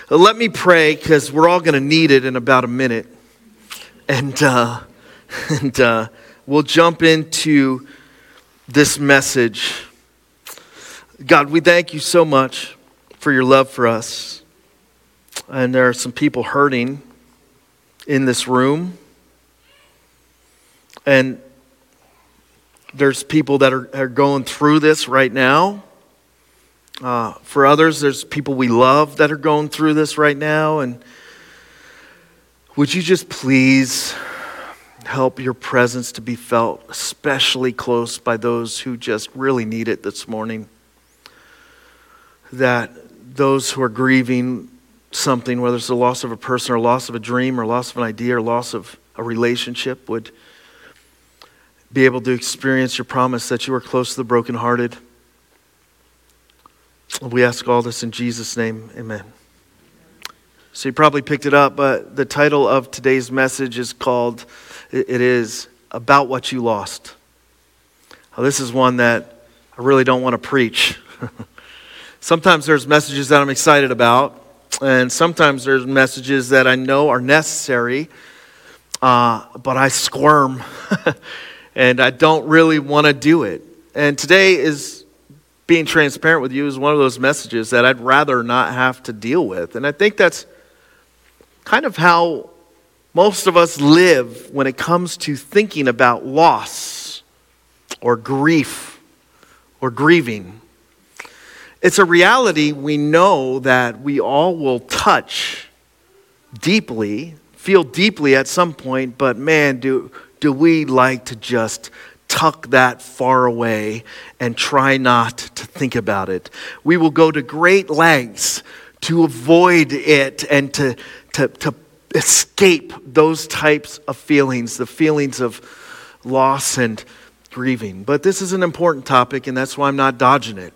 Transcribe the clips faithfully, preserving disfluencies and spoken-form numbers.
Uh, Let me pray, because we're all going to need it in about a minute. And, uh, and uh, we'll jump into this message. God, we thank you so much for your love for us. And there are some people hurting in this room. And there's people that are, are going through this right now. Uh, for others, there's people we love that are going through this right now. And would you just please help your presence to be felt, especially close by those who just really need it this morning? That those who are grieving something, whether it's the loss of a person or loss of a dream or loss of an idea or loss of a relationship, would be able to experience your promise that you are close to the brokenhearted. We ask all this in Jesus' name, amen. So you probably picked it up, but the title of today's message is called, it is About What You Lost. Now, this is one that I really don't want to preach. Sometimes there's messages that I'm excited about, and sometimes there's messages that I know are necessary, uh, but I squirm, and I don't really want to do it. And today is being transparent with you is one of those messages that I'd rather not have to deal with. And I think that's kind of how most of us live when it comes to thinking about loss or grief or grieving. It's a reality we know that we all will touch deeply, feel deeply at some point, but man, do, do we like to just tuck that far away and try not to think about it. We will go to great lengths to avoid it and to, to, to escape those types of feelings, the feelings of loss and grieving. But this is an important topic, and that's why I'm not dodging it.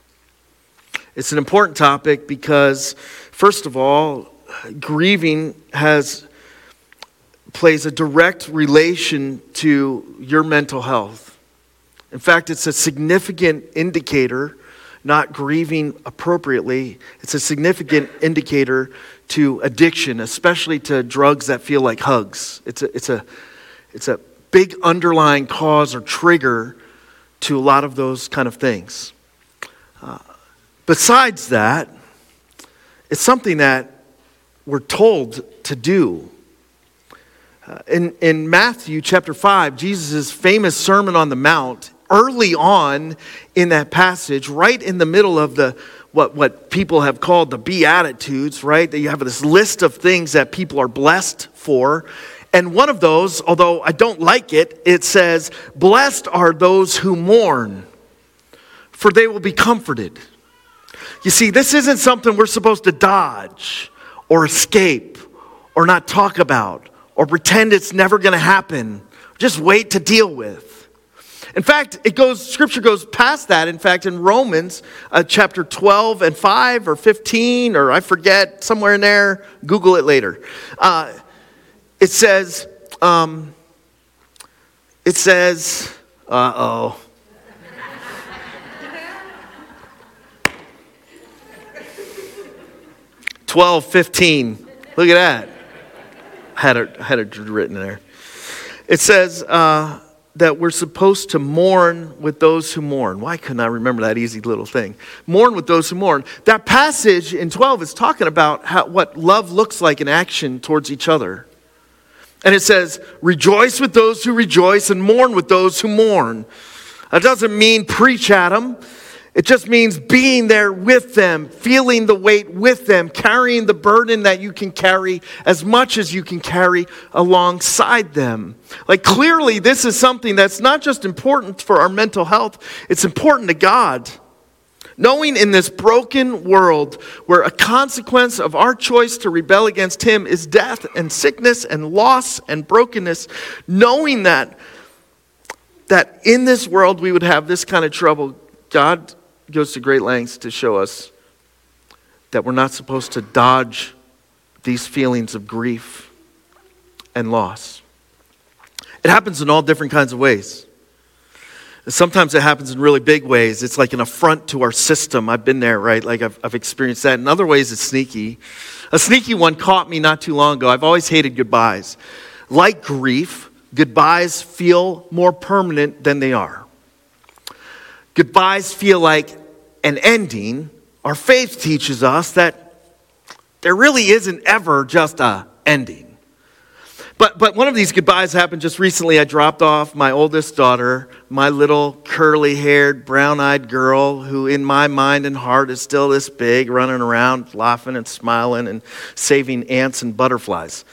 It's an important topic because, first of all, grieving has plays a direct relation to your mental health. In fact, it's a significant indicator, not grieving appropriately, it's a significant indicator to addiction, especially to drugs that feel like hugs. It's a, it's a, it's a big underlying cause or trigger to a lot of those kind of things. Uh, besides that, it's something that we're told to do. Uh, in, in Matthew chapter five, Jesus' famous Sermon on the Mount, early on in that passage, right in the middle of the what, what people have called the Beatitudes, right? That you have this list of things that people are blessed for. And one of those, although I don't like it, it says, "Blessed are those who mourn, for they will be comforted." You see, this isn't something we're supposed to dodge or escape or not talk about, or pretend it's never going to happen. Just wait to deal with. In fact, it goes. Scripture goes past that. In fact, in Romans uh, chapter twelve and five or fifteen, or I forget, somewhere in there, Google it later. Uh, it says, um, it says, uh-oh. twelve fifteen. Look at that. I had it, I had it written there. It says uh, that we're supposed to mourn with those who mourn. Why couldn't I remember that easy little thing? Mourn with those who mourn. That passage in twelve is talking about how, what love looks like in action towards each other. And it says, rejoice with those who rejoice and mourn with those who mourn. That doesn't mean preach at them. It just means being there with them, feeling the weight with them, carrying the burden that you can carry as much as you can carry alongside them. Like, clearly, this is something that's not just important for our mental health, it's important to God. Knowing in this broken world where a consequence of our choice to rebel against Him is death and sickness and loss and brokenness, knowing that, that in this world we would have this kind of trouble, God goes to great lengths to show us that we're not supposed to dodge these feelings of grief and loss. It happens in all different kinds of ways. Sometimes it happens in really big ways. It's like an affront to our system. I've been there, right? Like I've, I've experienced that. In other ways, it's sneaky. A sneaky one caught me not too long ago. I've always hated goodbyes. Like grief, goodbyes feel more permanent than they are. Goodbyes feel like an ending. Our faith teaches us that there really isn't ever just a ending. But but one of these goodbyes happened just recently. I dropped off my oldest daughter, my little curly-haired, brown-eyed girl, who in my mind and heart is still this big, running around, laughing and smiling and saving ants and butterflies.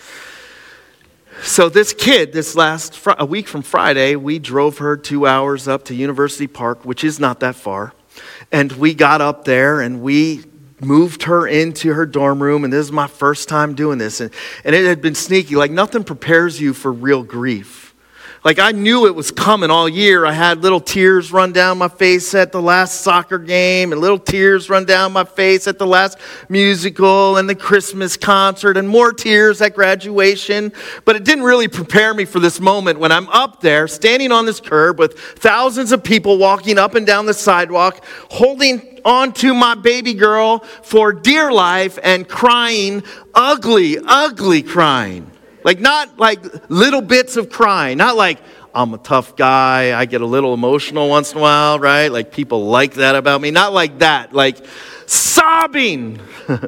So this kid, this last, fr- a week from Friday, we drove her two hours up to University Park, which is not that far. And we got up there and we moved her into her dorm room, and this is my first time doing this. And, and it had been sneaky. Like, nothing prepares you for real grief. Like, I knew it was coming all year. I had little tears run down my face at the last soccer game, and little tears run down my face at the last musical and the Christmas concert, and more tears at graduation. But it didn't really prepare me for this moment when I'm up there, standing on this curb with thousands of people walking up and down the sidewalk, holding onto my baby girl for dear life and crying, ugly, ugly crying. Like, not like little bits of crying, not like I'm a tough guy, I get a little emotional once in a while, right? Like, people like that about me. Not like that, like sobbing,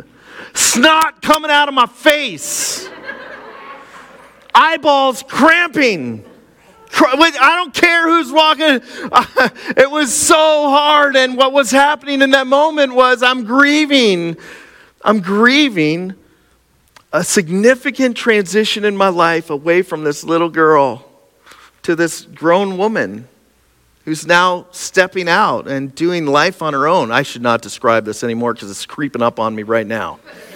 snot coming out of my face, eyeballs cramping. I don't care who's walking. It was so hard, and what was happening in that moment was I'm grieving. I'm grieving a significant transition in my life away from this little girl to this grown woman who's now stepping out and doing life on her own. I should not describe this anymore because it's creeping up on me right now.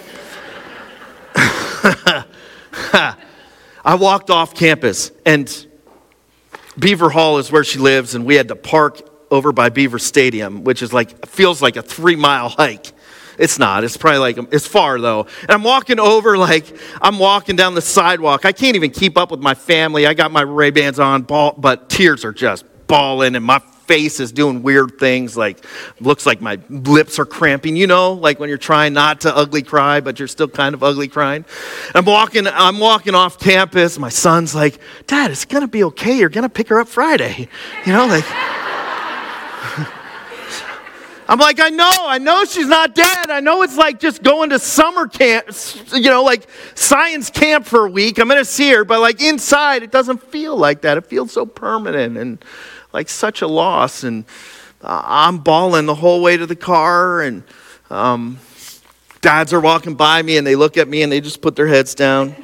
I walked off campus, and Beaver Hall is where she lives, and we had to park over by Beaver Stadium, which is like, feels like a three-mile hike. It's not. It's probably like, it's far though. And I'm walking over, like, I'm walking down the sidewalk. I can't even keep up with my family. I got my Ray-Bans on, ball, but tears are just bawling, and my face is doing weird things, like, looks like my lips are cramping, you know, like when you're trying not to ugly cry, but you're still kind of ugly crying. I'm walking, I'm walking off campus. My son's like, Dad, it's going to be okay. You're going to pick her up Friday. You know, like... I'm like, I know, I know she's not dead. I know it's like just going to summer camp, you know, like science camp for a week. I'm going to see her, but like inside, it doesn't feel like that. It feels so permanent and like such a loss. And uh, I'm bawling the whole way to the car, and um, dads are walking by me, and they look at me, and they just put their heads down.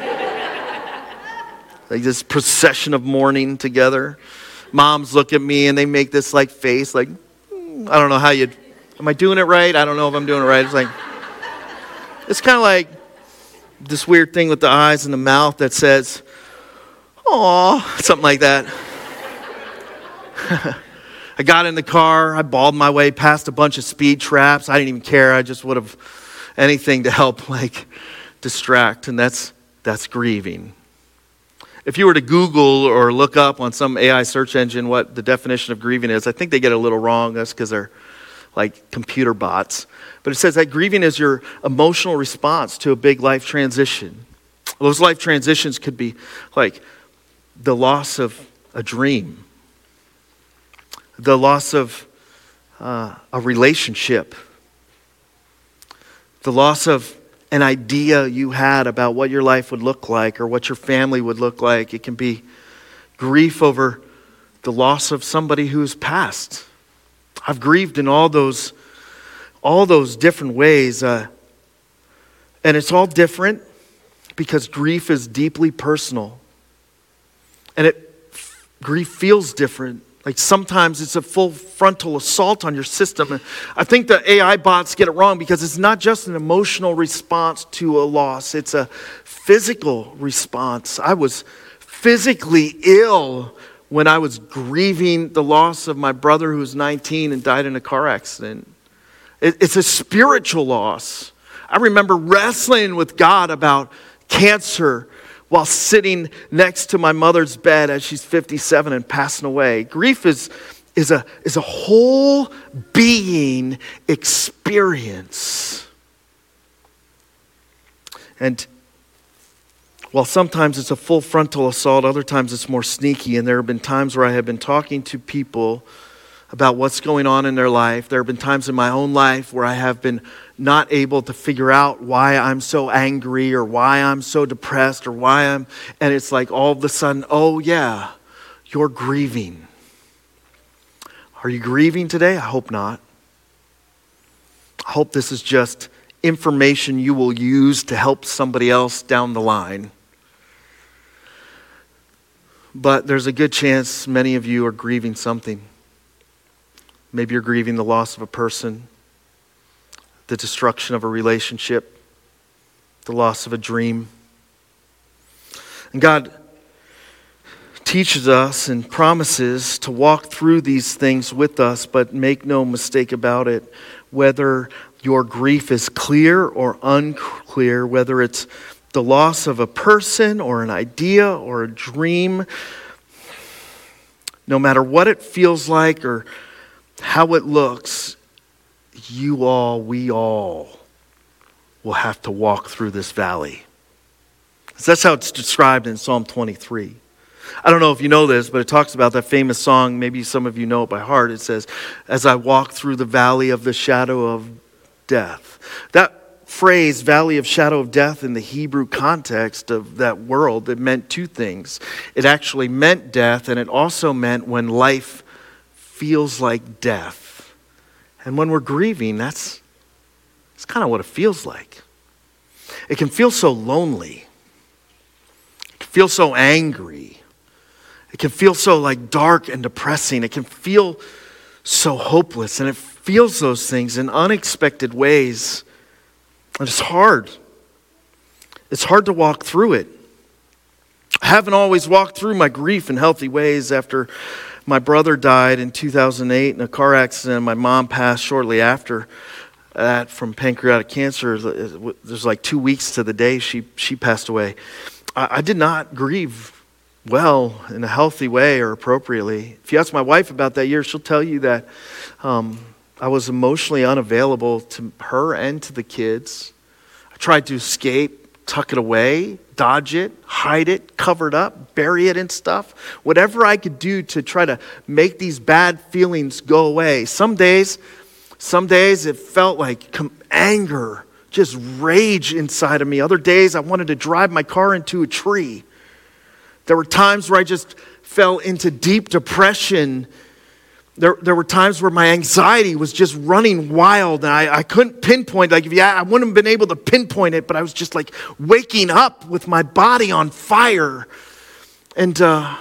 Like this procession of mourning together. Moms look at me, and they make this like face, like, I don't know how you, am I doing it right? I don't know if I'm doing it right. It's like, it's kind of like this weird thing with the eyes and the mouth that says, "Aw," something like that. I got in the car. I bawled my way past a bunch of speed traps. I didn't even care. I just would have anything to help, like, distract. And that's that's grieving. If you were to Google or look up on some A I search engine what the definition of grieving is, I think they get it a little wrong. That's because they're like computer bots. But it says that grieving is your emotional response to a big life transition. Those life transitions could be like the loss of a dream, the loss of uh, a relationship, the loss of an idea you had about what your life would look like or what your family would look like. It can be grief over the loss of somebody who's passed. I've grieved in all those, all those different ways. Uh, and it's all different because grief is deeply personal. And it grief feels different. Like sometimes it's a full frontal assault on your system. And I think the A I bots get it wrong because it's not just an emotional response to a loss. It's a physical response. I was physically ill when I was grieving the loss of my brother who was nineteen and died in a car accident. It's a spiritual loss. I remember wrestling with God about cancer while sitting next to my mother's bed as she's fifty-seven and passing away. Grief is is a, is a whole being experience. And while sometimes it's a full frontal assault, other times it's more sneaky. And there have been times where I have been talking to people about what's going on in their life. There have been times in my own life where I have been not able to figure out why I'm so angry or why I'm so depressed or why I'm, and it's like all of a sudden, oh yeah, you're grieving. Are you grieving today? I hope not. I hope this is just information you will use to help somebody else down the line. But there's a good chance many of you are grieving something. Maybe you're grieving the loss of a person, the destruction of a relationship, the loss of a dream. And God teaches us and promises to walk through these things with us, but make no mistake about it, whether your grief is clear or unclear, whether it's the loss of a person or an idea or a dream, no matter what it feels like or how it looks, you all, we all will have to walk through this valley. So that's how it's described in Psalm twenty-three. I don't know if you know this, but it talks about that famous song. Maybe some of you know it by heart. It says, as I walk through the valley of the shadow of death. That phrase, valley of shadow of death, in the Hebrew context of that world, it meant two things. It actually meant death, and it also meant when life feels like death. And when we're grieving, that's, that's kind of what it feels like. It can feel so lonely. It can feel so angry. It can feel so like dark and depressing. It can feel so hopeless. And it feels those things in unexpected ways. And it's hard. It's hard to walk through it. I haven't always walked through my grief in healthy ways. After my brother died in two thousand eight in a car accident, my mom passed shortly after that from pancreatic cancer. There's like two weeks to the day she, she passed away. I, I did not grieve well in a healthy way or appropriately. If you ask my wife about that year, she'll tell you that um, I was emotionally unavailable to her and to the kids. I tried to escape, tuck it away, dodge it, hide it, cover it up, bury it in stuff. Whatever I could do to try to make these bad feelings go away. Some days, some days it felt like com- anger, just rage inside of me. Other days I wanted to drive my car into a tree. There were times where I just fell into deep depression. There, there were times where my anxiety was just running wild, and I, I couldn't pinpoint. Like, if you, I wouldn't have been able to pinpoint it, but I was just like waking up with my body on fire. And uh,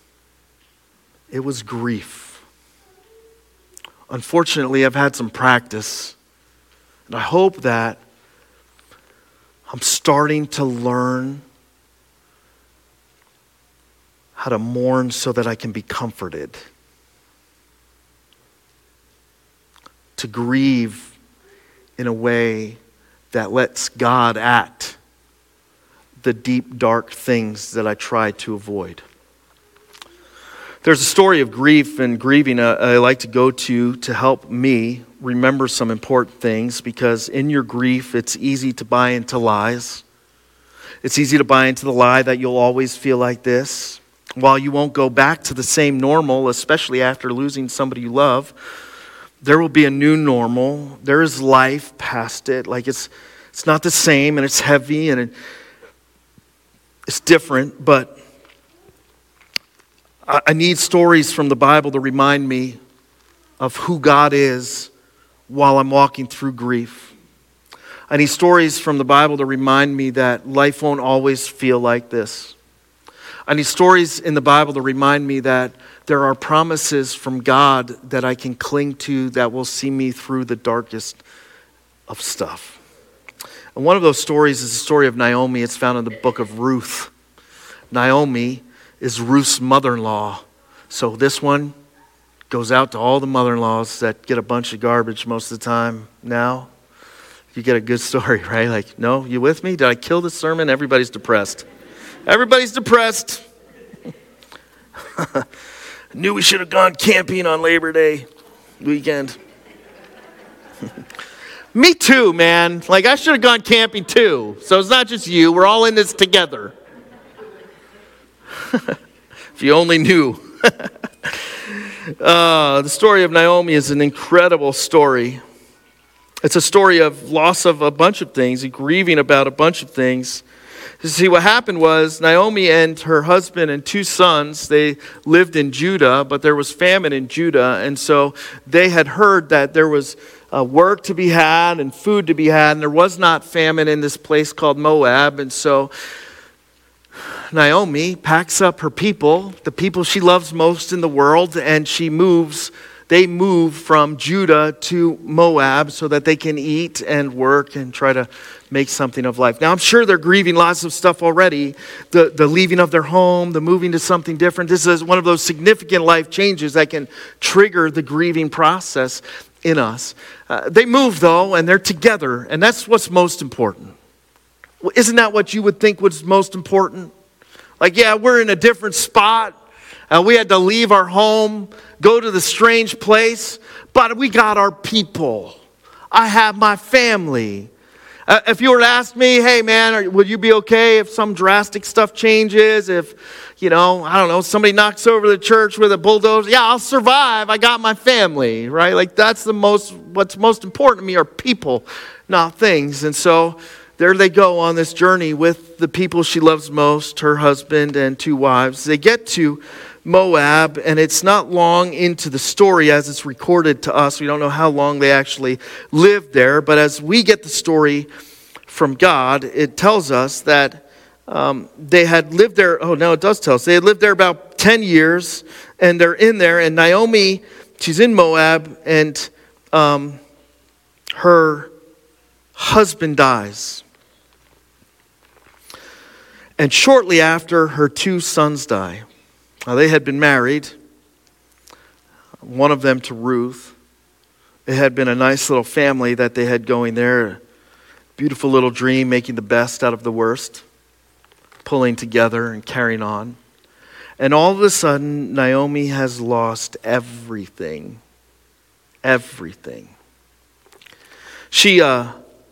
it was grief. Unfortunately, I've had some practice, and I hope that I'm starting to learn how to mourn so that I can be comforted. To grieve in a way that lets God at the deep, dark things that I try to avoid. There's a story of grief and grieving uh, I like to go to to help me remember some important things, because in your grief, it's easy to buy into lies. It's easy to buy into the lie that you'll always feel like this. While you won't go back to the same normal, especially after losing somebody you love, there will be a new normal. There is life past it. Like it's it's not the same, and it's heavy, and it, it's different. But I, I need stories from the Bible to remind me of who God is while I'm walking through grief. I need stories from the Bible to remind me that life won't always feel like this. I need stories in the Bible to remind me that there are promises from God that I can cling to that will see me through the darkest of stuff. And one of those stories is the story of Naomi. It's found in the book of Ruth. Naomi is Ruth's mother-in-law. So this one goes out to all the mother-in-laws that get a bunch of garbage most of the time. Now, you get a good story, right? Like, no, you with me? Did I kill the sermon? Everybody's depressed. Everybody's depressed. Knew we should have gone camping on Labor Day weekend. Me too, man. Like, I should have gone camping too. So it's not just you. We're all in this together. If you only knew. uh, the story of Naomi is an incredible story. It's a story of loss of a bunch of things and grieving about a bunch of things. You see, what happened was Naomi and her husband and two sons, they lived in Judah, but there was famine in Judah. And so they had heard that there was uh, work to be had and food to be had. And there was not famine in this place called Moab. And so Naomi packs up her people, the people she loves most in the world, and she moves They move from Judah to Moab so that they can eat and work and try to make something of life. Now, I'm sure they're grieving lots of stuff already. The, the leaving of their home, the moving to something different. This is one of those significant life changes that can trigger the grieving process in us. Uh, they move, though, and they're together, and that's what's most important. Well, isn't that what you would think was most important? Like, yeah, we're in a different spot. Uh, we had to leave our home, go to the strange place, but we got our people. I have my family. Uh, if you were to ask me, hey man, are, would you be okay if some drastic stuff changes? If, you know, I don't know, somebody knocks over the church with a bulldozer, yeah, I'll survive. I got my family, right? Like that's the most, what's most important to me are people, not things. And so there they go on this journey with the people she loves most, her husband and two wives. They get to Moab, and it's not long into the story as it's recorded to us. We don't know how long they actually lived there, but as we get the story from God, it tells us that um, they had lived there. Oh, no, it does tell us. They had lived there about ten years, and they're in there, and Naomi, she's in Moab, and um, her husband dies. And shortly after, her two sons die. Now, they had been married, one of them to Ruth. It had been a nice little family that they had going there. A beautiful little dream, making the best out of the worst, pulling together and carrying on. And all of a sudden, Naomi has lost everything. Everything. She, uh,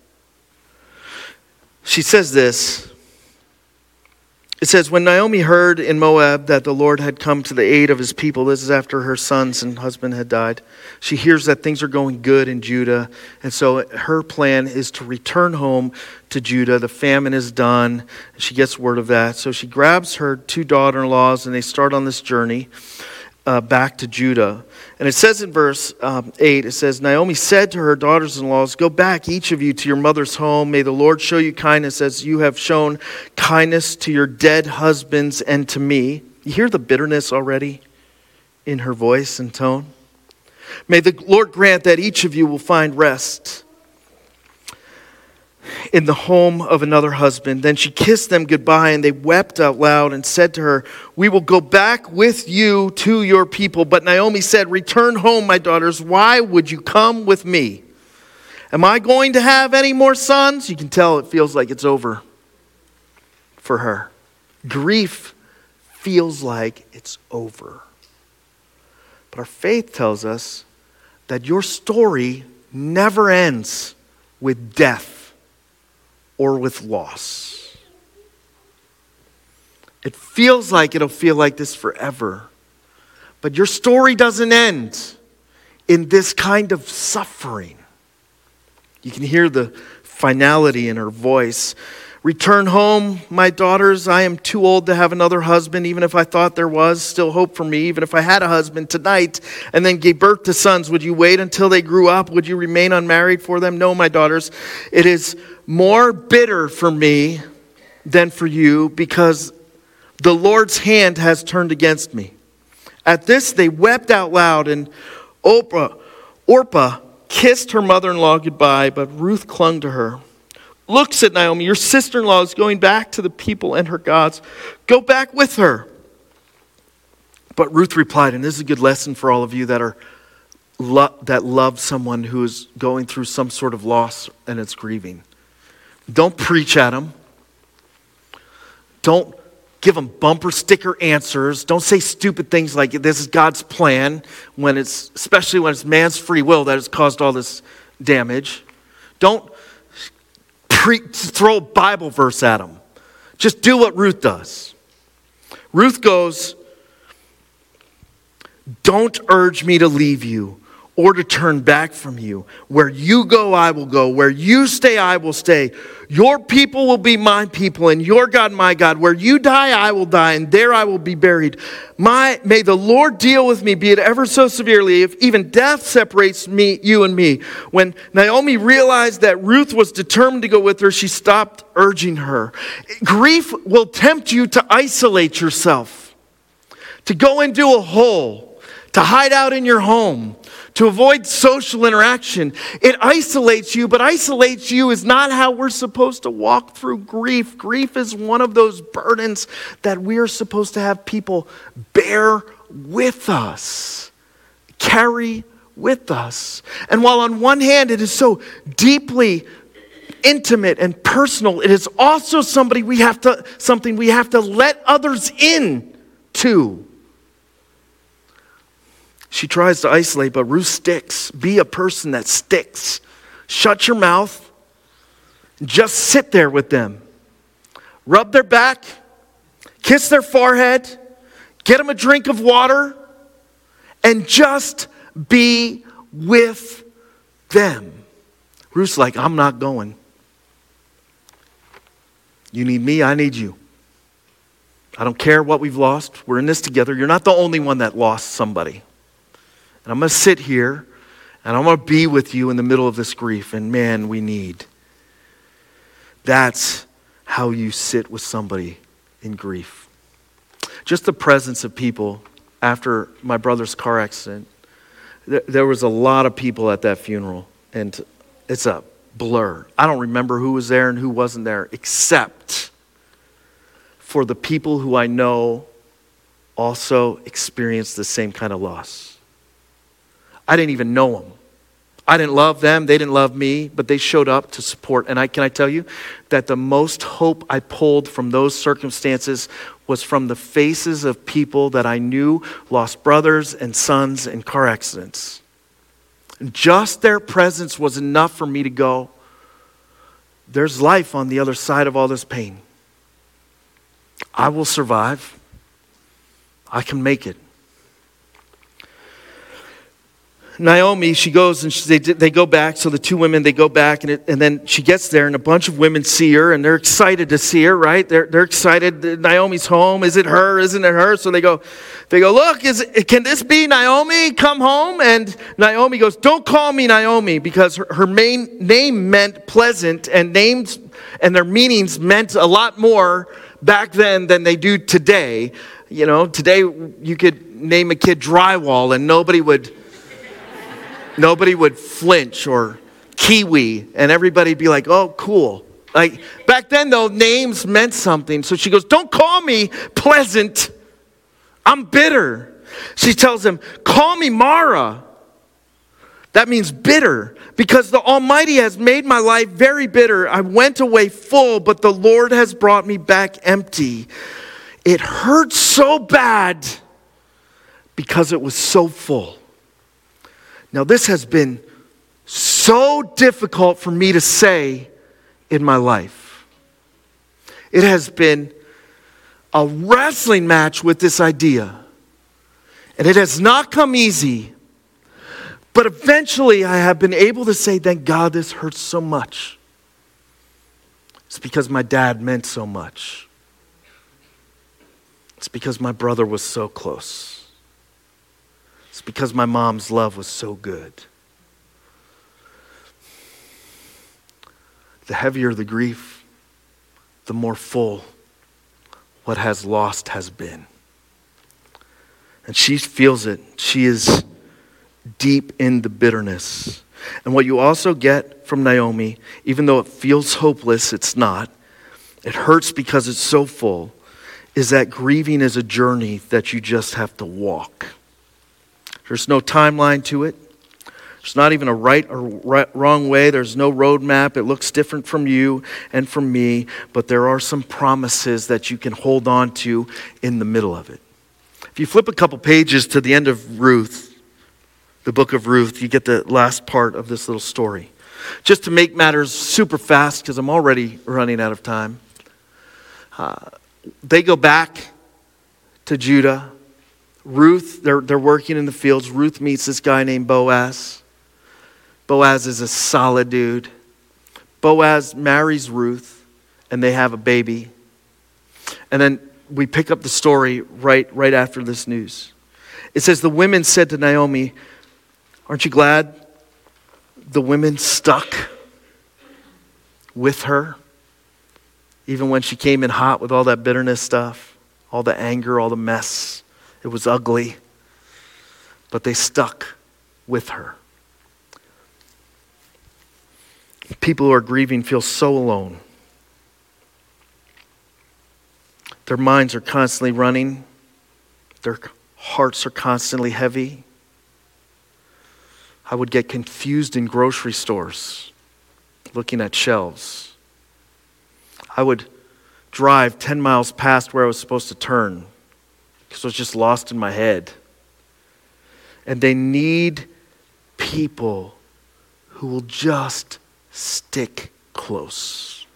she says this. It says, when Naomi heard in Moab that the Lord had come to the aid of his people, this is after her sons and husband had died, she hears that things are going good in Judah. And so her plan is to return home to Judah. The famine is done. She gets word of that. So she grabs her two daughter-in-laws and they start on this journey uh, back to Judah. And it says in verse um, eight, it says, Naomi said to her daughters-in-laws, go back, each of you, to your mother's home. May the Lord show you kindness as you have shown kindness to your dead husbands and to me. You hear the bitterness already in her voice and tone? May the Lord grant that each of you will find rest in the home of another husband. Then she kissed them goodbye, and they wept out loud and said to her, we will go back with you to your people. But Naomi said, return home, my daughters. Why would you come with me? Am I going to have any more sons? You can tell it feels like it's over for her. Grief feels like it's over. But our faith tells us that your story never ends with death or with loss. It feels like it'll feel like this forever. But your story doesn't end in this kind of suffering. You can hear the finality in her voice. Return home, my daughters. I am too old to have another husband, even if I thought there was still hope for me. Even if I had a husband tonight and then gave birth to sons, would you wait until they grew up? Would you remain unmarried for them? No, my daughters. It is more bitter for me than for you, because the Lord's hand has turned against me. At this, they wept out loud, and Orpah, Orpah kissed her mother-in-law goodbye, but Ruth clung to her. Look, said Naomi, your sister-in-law is going back to the people and her gods. Go back with her. But Ruth replied, and this is a good lesson for all of you that are lo- that love someone who is going through some sort of loss and it's grieving. Don't preach at them. Don't give them bumper sticker answers. Don't say stupid things like this is God's plan, when it's, especially when it's man's free will that has caused all this damage. Don't pre- throw a Bible verse at them. Just do what Ruth does. Ruth goes, don't urge me to leave you or to turn back from you. Where you go, I will go. Where you stay, I will stay. Your people will be my people, and your God, my God. Where you die, I will die, and there I will be buried. My, may the Lord deal with me, be it ever so severely, if even death separates me, you and me. When Naomi realized that Ruth was determined to go with her, she stopped urging her. Grief will tempt you to isolate yourself, to go into a hole, to hide out in your home, to avoid social interaction. It isolates you, but isolates you is not how we're supposed to walk through grief. Grief is one of those burdens that we are supposed to have people bear with us, carry with us. And while on one hand it is so deeply intimate and personal, it is also somebody we have to, something we have to let others in to. She tries to isolate, but Ruth sticks. Be a person that sticks. Shut your mouth. Just sit there with them. Rub their back. Kiss their forehead. Get them a drink of water. And just be with them. Ruth's like, I'm not going. You need me, I need you. I don't care what we've lost. We're in this together. You're not the only one that lost somebody. And I'm going to sit here, and I'm going to be with you in the middle of this grief. And man, we need. That's how you sit with somebody in grief. Just the presence of people after my brother's car accident. There was a lot of people at that funeral, and it's a blur. I don't remember who was there and who wasn't there, except for the people who I know also experienced the same kind of loss. I didn't even know them. I didn't love them. They didn't love me, but they showed up to support. And I can I tell you that the most hope I pulled from those circumstances was from the faces of people that I knew lost brothers and sons in car accidents. And just their presence was enough for me to go, there's life on the other side of all this pain. I will survive. I can make it. Naomi, she goes and she, they, they go back. So the two women, they go back, and, it, and then she gets there, and a bunch of women see her, and they're excited to see her, right? They're they're excited. Naomi's home. Is it her? Isn't it her? So they go, they go. Look, is it, can this be Naomi? Come home. And Naomi goes, don't call me Naomi, because her, her main name meant pleasant, and names and their meanings meant a lot more back then than they do today. You know, today you could name a kid Drywall, and nobody would. Nobody would flinch, or Kiwi, and everybody'd be like, oh, cool. Like, back then, though, names meant something. So she goes, don't call me pleasant. I'm bitter. She tells him, call me Mara. That means bitter, because the Almighty has made my life very bitter. I went away full, but the Lord has brought me back empty. It hurts so bad because it was so full. Now, this has been so difficult for me to say in my life. It has been a wrestling match with this idea. And it has not come easy. But eventually I have been able to say, thank God this hurts so much. It's because my dad meant so much. It's because my brother was so close. It's because my mom's love was so good. The heavier the grief, the more full what has lost has been. And she feels it. She is deep in the bitterness. And what you also get from Naomi, even though it feels hopeless, it's not. It hurts because it's so full, is that grieving is a journey that you just have to walk. There's no timeline to it. There's not even a right or right, wrong way. There's no roadmap. It looks different from you and from me, but there are some promises that you can hold on to in the middle of it. If you flip a couple pages to the end of Ruth, the book of Ruth, you get the last part of this little story. Just to make matters super fast, because I'm already running out of time, uh, they go back to Judah. Ruth, they're, they're working in the fields. Ruth meets this guy named Boaz. Boaz is a solid dude. Boaz marries Ruth, and they have a baby. And then we pick up the story right, right after this news. It says, the women said to Naomi, aren't you glad the women stuck with her? Even when she came in hot with all that bitterness stuff, all the anger, all the mess. It was ugly. But they stuck with her. People who are grieving feel so alone. Their minds are constantly running. Their hearts are constantly heavy. I would get confused in grocery stores, looking at shelves. I would drive ten miles past where I was supposed to turn because I was just lost in my head. And they need people who will just stick close.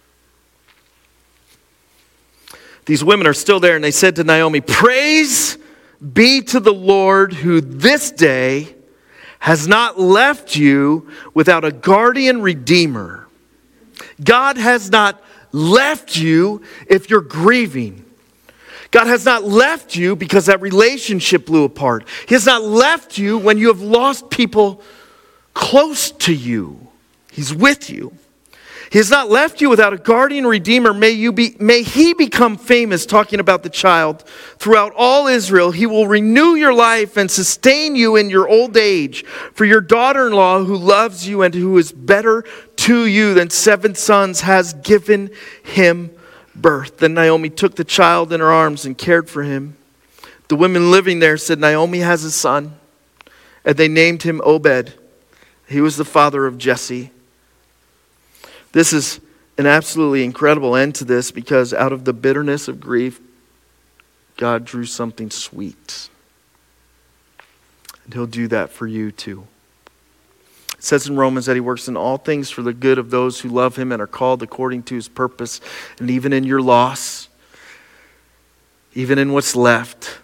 These women are still there, and they said to Naomi, praise be to the Lord who this day has not left you without a guardian redeemer. God has not left you if you're grieving. God has not left you because that relationship blew apart. He has not left you when you have lost people close to you. He's with you. He has not left you without a guardian redeemer. May you be, may he become famous, talking about the child, throughout all Israel. He will renew your life and sustain you in your old age. For your daughter-in-law who loves you and who is better to you than seven sons has given him birth. Then Naomi took the child in her arms and cared for him. The women living there said, Naomi has a son. And they named him Obed. He was the father of Jesse. This is an absolutely incredible end to this, because out of the bitterness of grief, God drew something sweet. And he'll do that for you too. It says in Romans that he works in all things for the good of those who love him and are called according to his purpose. And even in your loss, even in what's left,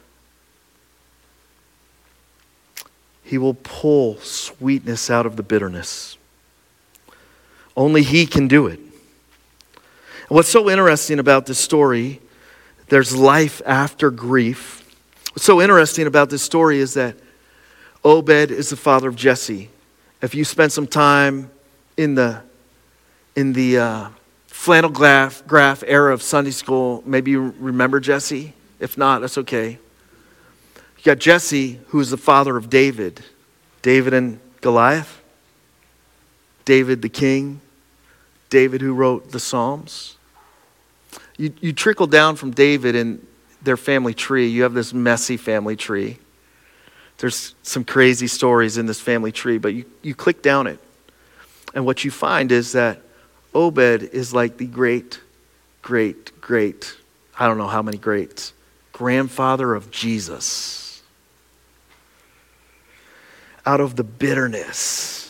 he will pull sweetness out of the bitterness. Only he can do it. And what's so interesting about this story, there's life after grief. What's so interesting about this story is that Obed is the father of Jesse. If you spent some time in the in the uh, flannel graph, graph era of Sunday school, maybe you remember Jesse. If not, that's okay. You got Jesse, who is the father of David. David and Goliath. David the king. David who wrote the Psalms. You, you trickle down from David and their family tree. You have this messy family tree. There's some crazy stories in this family tree, but you, you click down it. And what you find is that Obed is like the great, great, great, I don't know how many greats, grandfather of Jesus. Out of the bitterness,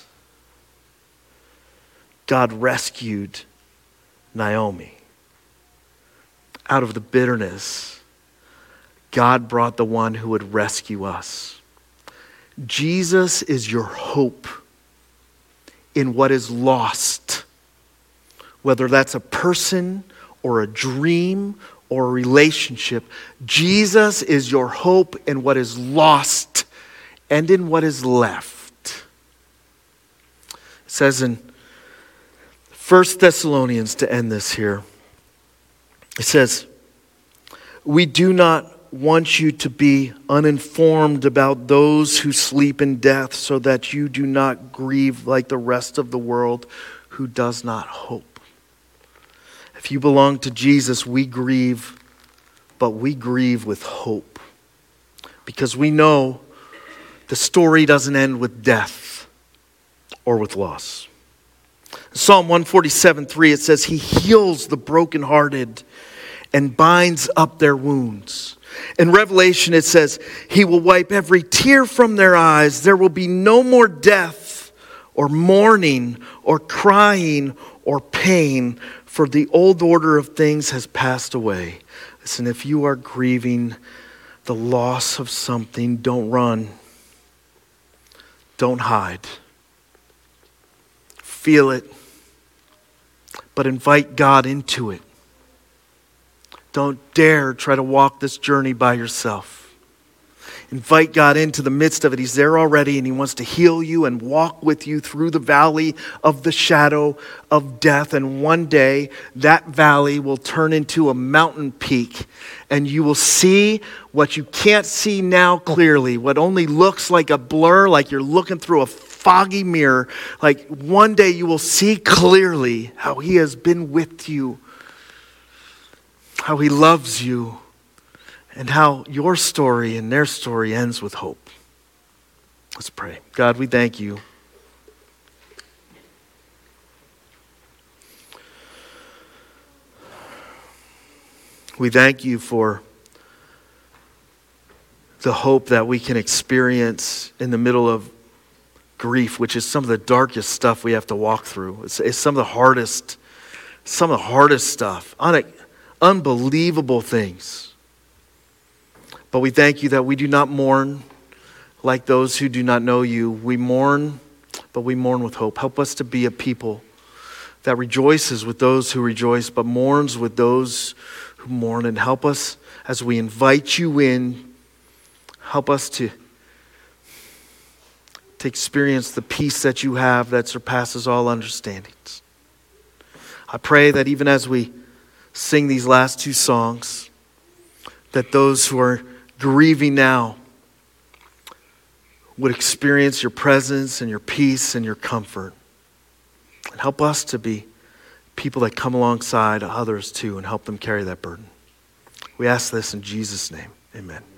God rescued Naomi. Out of the bitterness, God brought the one who would rescue us. Jesus is your hope in what is lost. Whether that's a person or a dream or a relationship, Jesus is your hope in what is lost and in what is left. It says in First Thessalonians, to end this here, it says, we do not want you to be uninformed about those who sleep in death, so that you do not grieve like the rest of the world who does not hope. If you belong to Jesus, we grieve, but we grieve with hope. Because we know the story doesn't end with death. or with loss. Psalm one forty-seven three, it says, he heals the brokenhearted and binds up their wounds. In Revelation, it says, he will wipe every tear from their eyes. There will be no more death or mourning or crying or pain, for the old order of things has passed away. Listen, if you are grieving the loss of something, don't run. Don't hide. Feel it, but invite God into it. Don't dare try to walk this journey by yourself. Invite God into the midst of it. He's there already, and he wants to heal you and walk with you through the valley of the shadow of death. And one day, that valley will turn into a mountain peak, and you will see what you can't see now clearly, what only looks like a blur, like you're looking through a foggy mirror. Like one day you will see clearly how he has been with you, how he loves you, and how your story and their story ends with hope. Let's pray. God, we thank you. We thank you for the hope that we can experience in the middle of grief, which is some of the darkest stuff we have to walk through. It's, it's some of the hardest, some of the hardest stuff, un- unbelievable things. But we thank you that we do not mourn like those who do not know you. We mourn, but we mourn with hope. Help us to be a people that rejoices with those who rejoice, but mourns with those who mourn. And help us as we invite you in. Help us to, to experience the peace that you have that surpasses all understandings. I pray that even as we sing these last two songs, that those who are grieving now would experience your presence and your peace and your comfort. And help us to be people that come alongside others too and help them carry that burden. We ask this in Jesus' name. Amen.